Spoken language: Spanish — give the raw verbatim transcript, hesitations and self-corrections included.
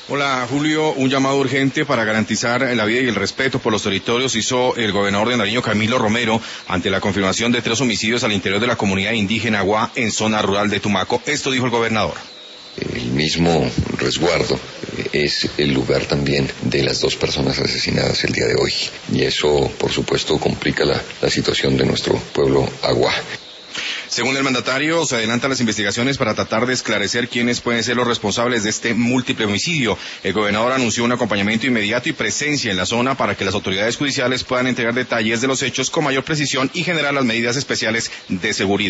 Hola Julio, un llamado urgente para garantizar la vida y el respeto por los territorios hizo el gobernador de Nariño, Camilo Romero, ante la confirmación de tres homicidios al interior de la comunidad indígena Aguá en zona rural de Tumaco. Esto dijo el gobernador. El mismo resguardo es el lugar también de las dos personas asesinadas el día de hoy. Y eso, por supuesto, complica la, la situación de nuestro pueblo Aguá. Según el mandatario, se adelantan las investigaciones para tratar de esclarecer quiénes pueden ser los responsables de este múltiple homicidio. El gobernador anunció un acompañamiento inmediato y presencia en la zona para que las autoridades judiciales puedan entregar detalles de los hechos con mayor precisión y generar las medidas especiales de seguridad.